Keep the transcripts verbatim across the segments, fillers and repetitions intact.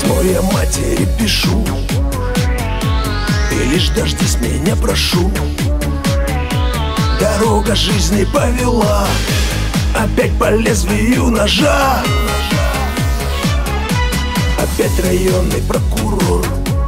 Письмо я матери пишу, ты лишь дождись меня, прошу. Дорога жизни повела опять по лезвию ножа. Опять районный прокурор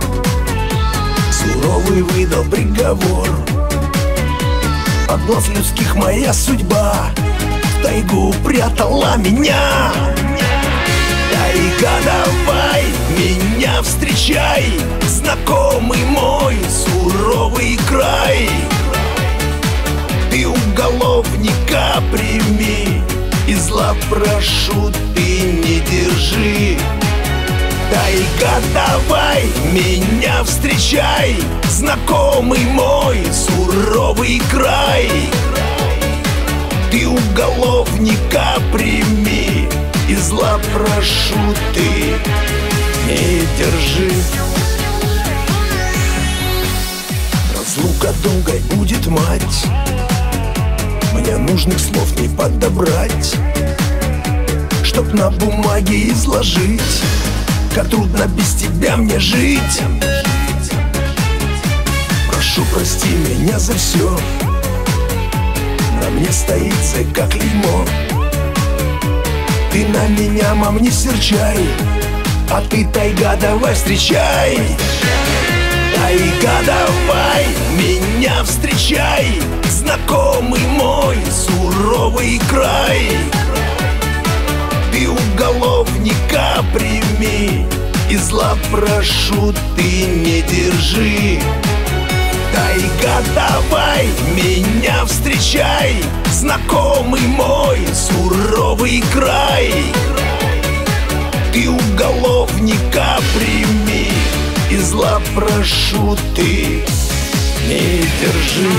суровый выдал приговор. От глаз людских моя судьба в тайгу прятала меня. Тайга, давай меня встречай, знакомый мой суровый край. Ты уголовника прими, и зла прошу ты не держи. Тайга, давай меня встречай, знакомый мой суровый край. Ты уголовника прими, и зла прошу ты не держи. Разлука долгой будет, мать, мне нужных слов не подобрать, чтоб на бумаге изложить, как трудно без тебя мне жить. Прошу, прости меня за все, на мне стоит цепь как клеймо. Ты на меня, мам, не серчай, а ты, тайга, давай встречай. Тайга, давай меня встречай, знакомый мой суровый край. Ты уголовника прими, и зла прошу ты не держи. Тайга, давай меня встречай, знакомый мой суровый край. Ты уголовника прими, и зла прошу ты не держи.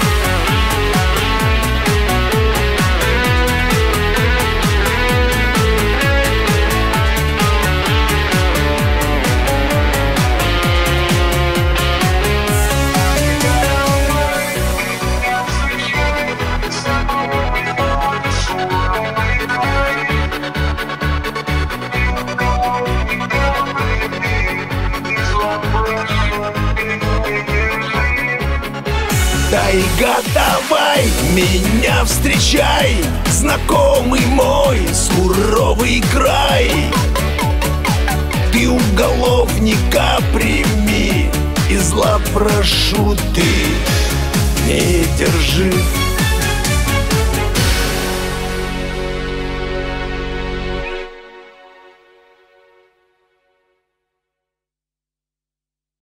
Тайга, давай меня встречай, знакомый мой суровый край. Ты уголовника прими, и зла прошу ты не держи.